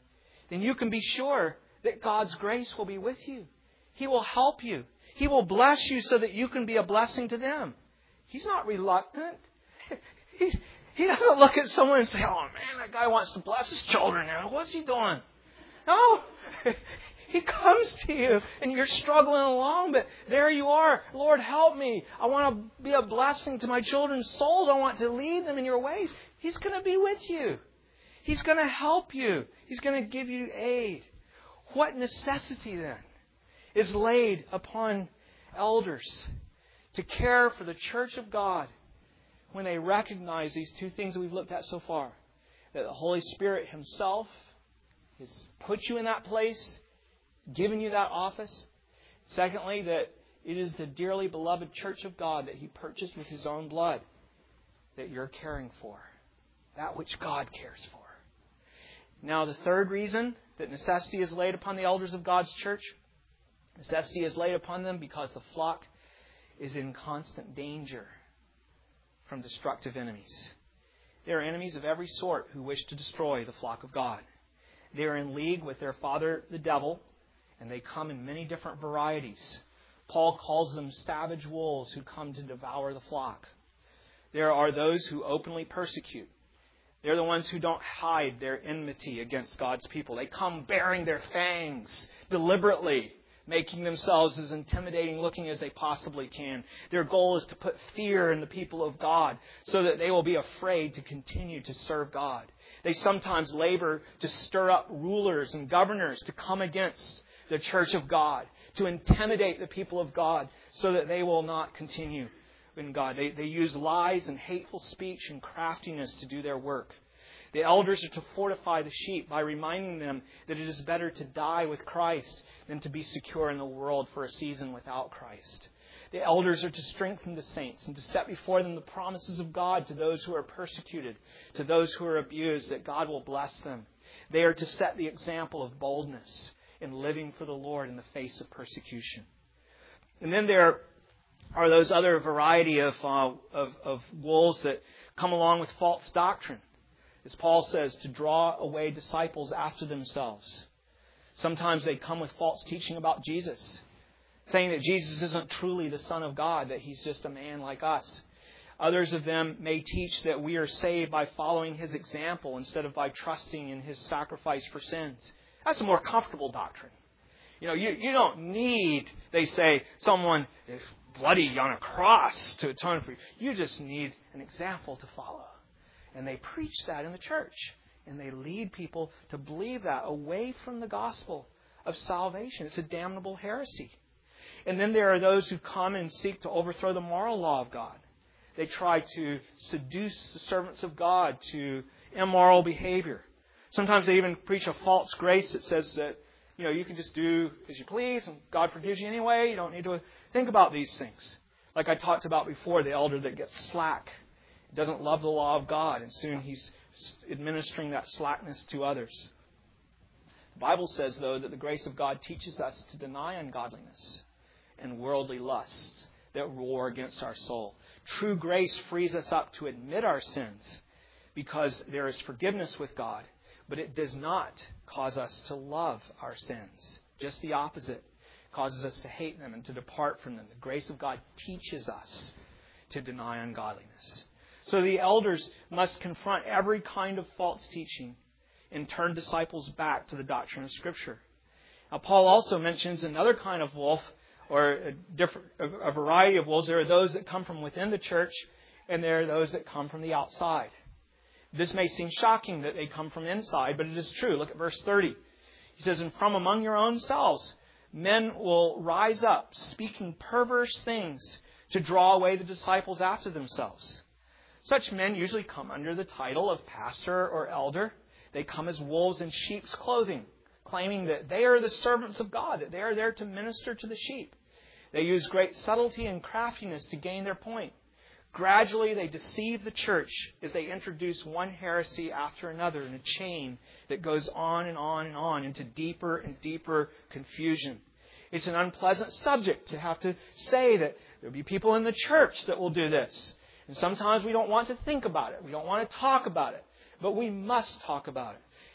then you can be sure that God's grace will be with you. He will help you. He will bless you so that you can be a blessing to them. He's not reluctant. He, he doesn't look at someone and say, oh man, that guy wants to bless his children now. What's he doing? No. He comes to you and you're struggling along, but there you are. Lord, help me. I want to be a blessing to my children's souls. I want to lead them in your ways. He's going to be with you. He's going to help you. He's going to give you aid. What necessity then is laid upon elders to care for the church of God when they recognize these two things that we've looked at so far? That the Holy Spirit Himself has put you in that place, given you that office. Secondly, that it is the dearly beloved church of God that He purchased with His own blood that you're caring for. That which God cares for. Now, the third reason that necessity is laid upon the elders of God's church, necessity is laid upon them because the flock is in constant danger from destructive enemies. There are enemies of every sort who wish to destroy the flock of God. They are in league with their father, the devil, and they come in many different varieties. Paul calls them savage wolves who come to devour the flock. There are those who openly persecute. They're the ones who don't hide their enmity against God's people. They come bearing their fangs deliberately, making themselves as intimidating looking as they possibly can. Their goal is to put fear in the people of God so that they will be afraid to continue to serve God. They sometimes labor to stir up rulers and governors to come against the church of God, to intimidate the people of God so that they will not continue in God. They, they use lies and hateful speech and craftiness to do their work. The elders are to fortify the sheep by reminding them that it is better to die with Christ than to be secure in the world for a season without Christ. The elders are to strengthen the saints and to set before them the promises of God to those who are persecuted, to those who are abused, that God will bless them. They are to set the example of boldness in living for the Lord in the face of persecution. And then there are those other variety of, uh, of, of wolves that come along with false doctrine. As Paul says, to draw away disciples after themselves. Sometimes they come with false teaching about Jesus, saying that Jesus isn't truly the Son of God, that He's just a man like us. Others of them may teach that we are saved by following His example instead of by trusting in His sacrifice for sins. That's a more comfortable doctrine. You know, you, you don't need, they say, someone bloody on a cross to atone for you. You just need an example to follow. And they preach that in the church. And they lead people to believe that away from the gospel of salvation. It's a damnable heresy. And then there are those who come and seek to overthrow the moral law of God. They try to seduce the servants of God to immoral behavior. Sometimes they even preach a false grace that says that, you know, you can just do as you please and God forgives you anyway. You don't need to think about these things. Like I talked about before, the elder that gets slack, doesn't love the law of God, and soon he's administering that slackness to others. The Bible says, though, that the grace of God teaches us to deny ungodliness and worldly lusts that war against our soul. True grace frees us up to admit our sins because there is forgiveness with God, but it does not cause us to love our sins. Just the opposite. It causes us to hate them and to depart from them. The grace of God teaches us to deny ungodliness. So the elders must confront every kind of false teaching and turn disciples back to the doctrine of Scripture. Now, Paul also mentions another kind of wolf, or a, different, a variety of wolves. There are those that come from within the church, and there are those that come from the outside. This may seem shocking that they come from inside, but it is true. Look at verse thirty. He says, "And from among your own selves, men will rise up, speaking perverse things to draw away the disciples after themselves." Such men usually come under the title of pastor or elder. They come as wolves in sheep's clothing, claiming that they are the servants of God, that they are there to minister to the sheep. They use great subtlety and craftiness to gain their point. Gradually, they deceive the church as they introduce one heresy after another in a chain that goes on and on and on into deeper and deeper confusion. It's an unpleasant subject to have to say that there will be people in the church that will do this. And sometimes we don't want to think about it. We don't want to talk about it. But we must talk about it.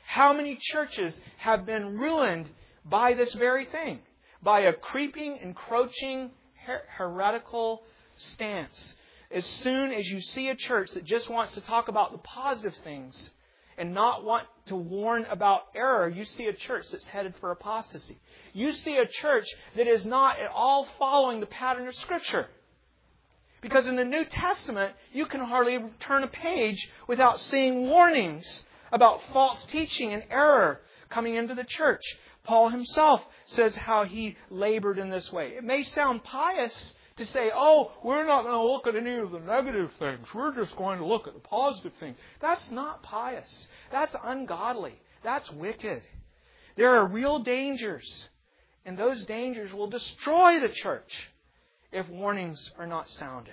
How many churches have been ruined by this very thing? By a creeping, encroaching, her- heretical stance. As soon as you see a church that just wants to talk about the positive things and not want to warn about error, you see a church that's headed for apostasy. You see a church that is not at all following the pattern of Scripture. Because in the New Testament, you can hardly turn a page without seeing warnings about false teaching and error coming into the church. Paul himself says how he labored in this way. It may sound pious to say, oh, we're not going to look at any of the negative things. We're just going to look at the positive things. That's not pious. That's ungodly. That's wicked. There are real dangers. And those dangers will destroy the church if warnings are not sounded.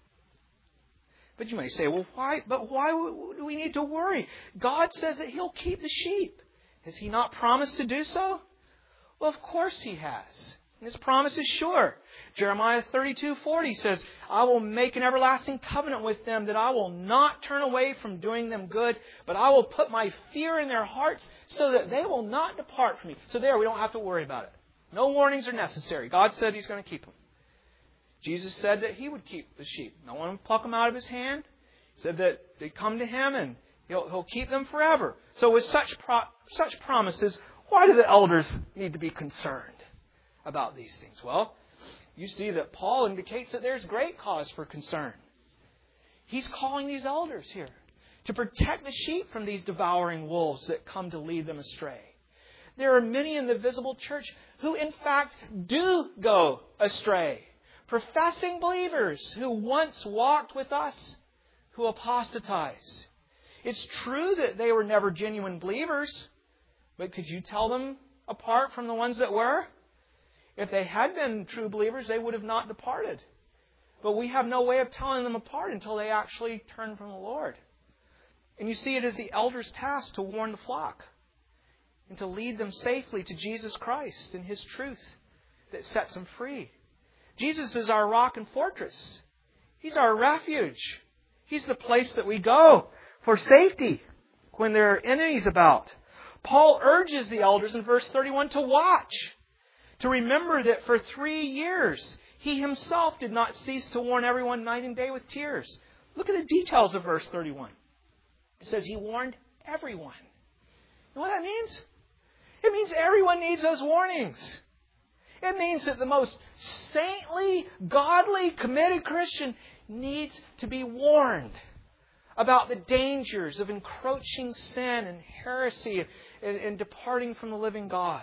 But you may say, well, why? But why do we need to worry? God says that He'll keep the sheep. Has He not promised to do so? Well, of course He has. And His promise is sure. Jeremiah thirty-two forty says, I will make an everlasting covenant with them that I will not turn away from doing them good, but I will put my fear in their hearts so that they will not depart from me. So there, we don't have to worry about it. No warnings are necessary. God said He's going to keep them. Jesus said that He would keep the sheep. No one would pluck them out of His hand. He said that they come to Him and He'll, he'll keep them forever. So with such pro, such promises, why do the elders need to be concerned about these things? Well, you see that Paul indicates that there's great cause for concern. He's calling these elders here to protect the sheep from these devouring wolves that come to lead them astray. There are many in the visible church who in fact do go astray. Professing believers who once walked with us, who apostatize. It's true that they were never genuine believers, but could you tell them apart from the ones that were? If they had been true believers, they would have not departed. But we have no way of telling them apart until they actually turn from the Lord. And you see, it is the elder's task to warn the flock and to lead them safely to Jesus Christ and His truth that sets them free. Jesus is our rock and fortress. He's our refuge. He's the place that we go for safety when there are enemies about. Paul urges the elders in verse thirty-one to watch, to remember that for three years he himself did not cease to warn everyone night and day with tears. Look at the details of verse thirty-one. It says he warned everyone. You know what that means? It means everyone needs those warnings. It means that the most saintly, godly, committed Christian needs to be warned about the dangers of encroaching sin and heresy and, and departing from the living God.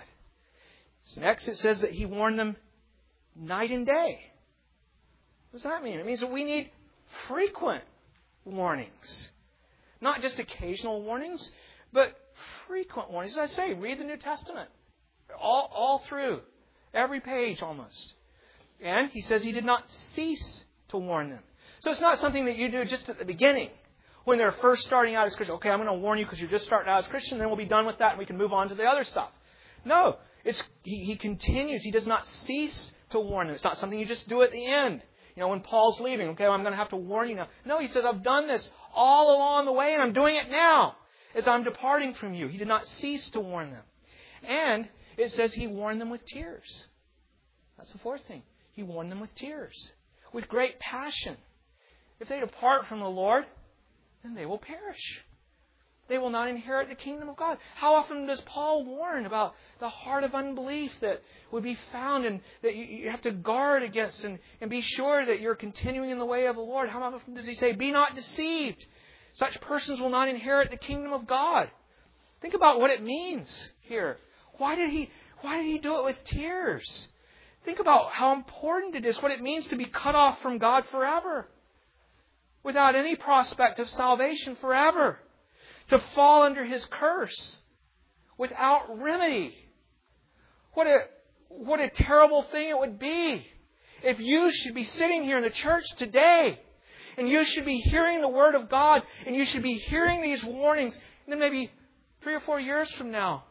So next it says that he warned them night and day. What does that mean? It means that we need frequent warnings. Not just occasional warnings, but frequent warnings. As I say, read the New Testament. All, all through. Every page almost. And he says he did not cease to warn them. So it's not something that you do just at the beginning. When they're first starting out as Christians. Okay, I'm going to warn you because you're just starting out as Christian. Then we'll be done with that and we can move on to the other stuff. No. It's he, he continues. He does not cease to warn them. It's not something you just do at the end. You know, when Paul's leaving. Okay, well, I'm going to have to warn you now. No, he says, I've done this all along the way and I'm doing it now as I'm departing from you. He did not cease to warn them. And it says he warned them with tears. That's the fourth thing. He warned them with tears. With great passion. If they depart from the Lord, then they will perish. They will not inherit the kingdom of God. How often does Paul warn about the heart of unbelief that would be found and that you have to guard against and, and be sure that you're continuing in the way of the Lord? How often does he say, be not deceived? Such persons will not inherit the kingdom of God. Think about what it means here. Why did he, why did he do it with tears? Think about how important it is, what it means to be cut off from God forever. Without any prospect of salvation forever. To fall under His curse. Without remedy. What a, what a terrible thing it would be if you should be sitting here in the church today and you should be hearing the Word of God and you should be hearing these warnings and then maybe three or four years from now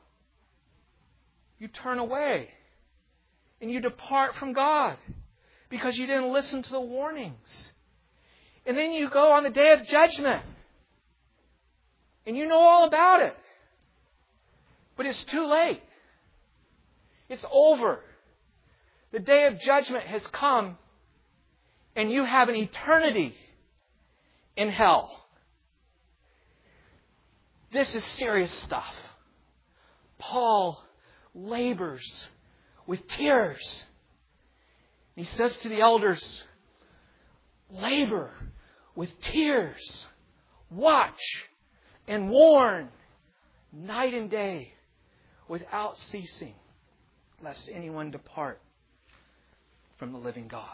you turn away and you depart from God because you didn't listen to the warnings. And then you go on the day of judgment. And you know all about it. But it's too late. It's over. The day of judgment has come, and you have an eternity in hell. This is serious stuff. Paul labors with tears. He says to the elders, labor with tears. Watch and warn night and day without ceasing, lest anyone depart from the living God.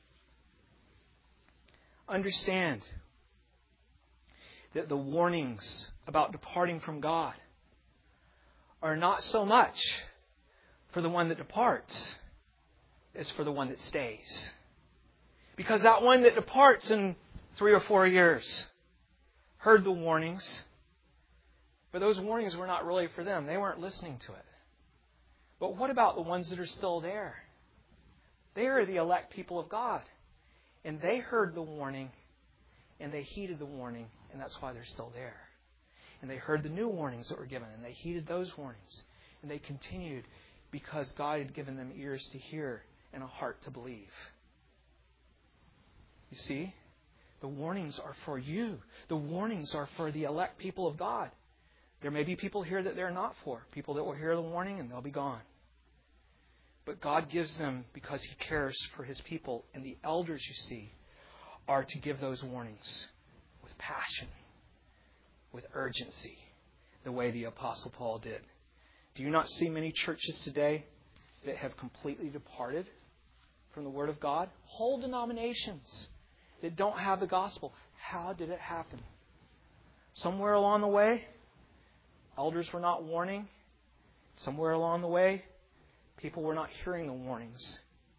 Understand that the warnings about departing from God are not so much for the one that departs as for the one that stays. Because that one that departs in three or four years heard the warnings, but those warnings were not really for them. They weren't listening to it. But what about the ones that are still there? They are the elect people of God. And they heard the warning, and they heeded the warning, and that's why they're still there. And they heard the new warnings that were given, and they heeded those warnings. And they continued because God had given them ears to hear and a heart to believe. You see, the warnings are for you. The warnings are for the elect people of God. There may be people here that they're not for. People that will hear the warning and they'll be gone. But God gives them because He cares for His people. And the elders, you see, are to give those warnings with passion, with urgency, the way the Apostle Paul did. Do you not see many churches today that have completely departed from the Word of God? Whole denominations that don't have the gospel. How did it happen? Somewhere along the way, elders were not warning. Somewhere along the way, people were not hearing the warnings.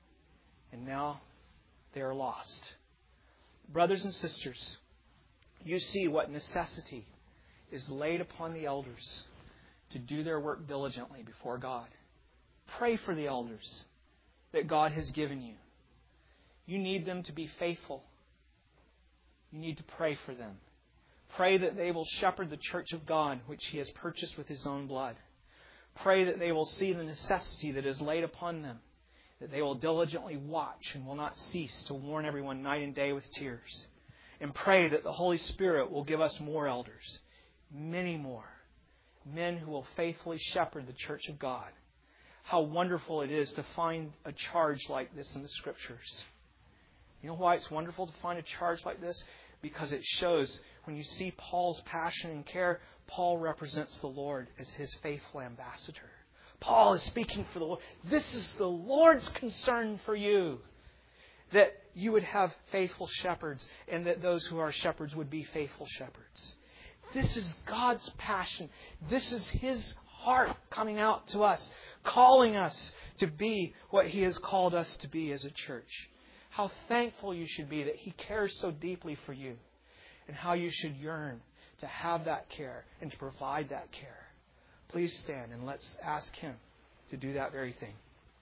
And now they are lost. Brothers and sisters, you see what necessity is laid upon the elders to do their work diligently before God. Pray for the elders that God has given you. You need them to be faithful. You need to pray for them. Pray that they will shepherd the church of God, which He has purchased with His own blood. Pray that they will see the necessity that is laid upon them, that they will diligently watch and will not cease to warn everyone night and day with tears. And pray that the Holy Spirit will give us more elders, many more, men who will faithfully shepherd the church of God. How wonderful it is to find a charge like this in the Scriptures. You know why it's wonderful to find a charge like this? Because it shows, when you see Paul's passion and care, Paul represents the Lord as His faithful ambassador. Paul is speaking for the Lord. This is the Lord's concern for you. That you would have faithful shepherds, and that those who are shepherds would be faithful shepherds. This is God's passion. This is His heart coming out to us, calling us to be what He has called us to be as a church. How thankful you should be that He cares so deeply for you, and how you should yearn to have that care and to provide that care. Please stand and let's ask Him to do that very thing.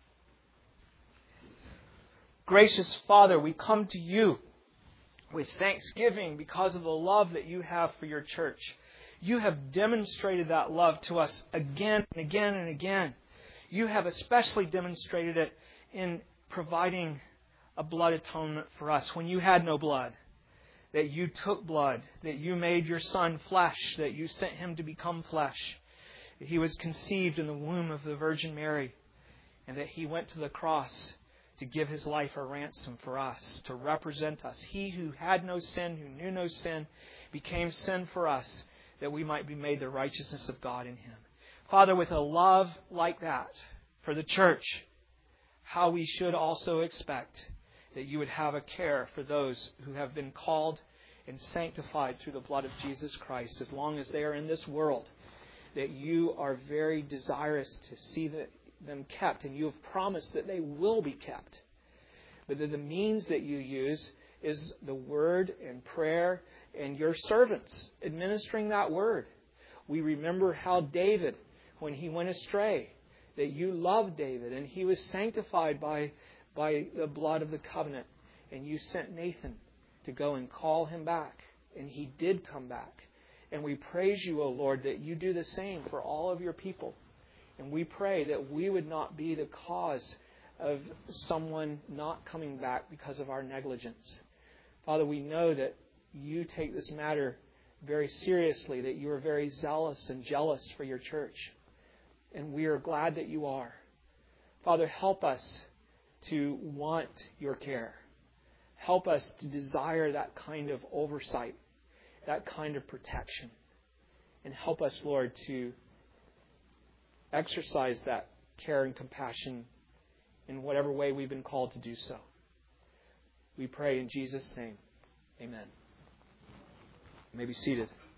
Gracious Father, we come to You with thanksgiving because of the love that You have for Your church. You have demonstrated that love to us again and again and again. You have especially demonstrated it in providing a blood atonement for us when You had no blood. That You took blood, that You made Your Son flesh, that You sent Him to become flesh. That He was conceived in the womb of the Virgin Mary, and that He went to the cross to give His life a ransom for us, to represent us. He who had no sin, who knew no sin, became sin for us, that we might be made the righteousness of God in Him. Father, with a love like that for the church, how we should also expect that You would have a care for those who have been called and sanctified through the blood of Jesus Christ, as long as they are in this world, that You are very desirous to see them kept, and You have promised that they will be kept. But that the means that You use is the Word and prayer and Your servants administering that Word. We remember how David, when he went astray, that You loved David, and he was sanctified by by the blood of the covenant, and You sent Nathan to go and call him back, and he did come back. And we praise You, O Lord, that You do the same for all of Your people. And we pray that we would not be the cause of someone not coming back because of our negligence. Father, we know that you take this matter very seriously, that you are very zealous and jealous for your church. And we are glad that you are. Father, help us to want your care. Help us to desire that kind of oversight, that kind of protection. And help us, Lord, to exercise that care and compassion in whatever way we've been called to do so. We pray in Jesus' name. Amen. You may be seated.